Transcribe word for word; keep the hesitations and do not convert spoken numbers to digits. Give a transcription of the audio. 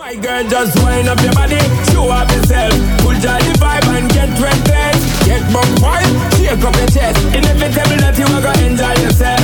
My girl, just wind up your body, show up yourself. Pull jolly vibe and get reckless. Get bump wild, shake up your chest. Inevitable that you are gonna enjoy yourself.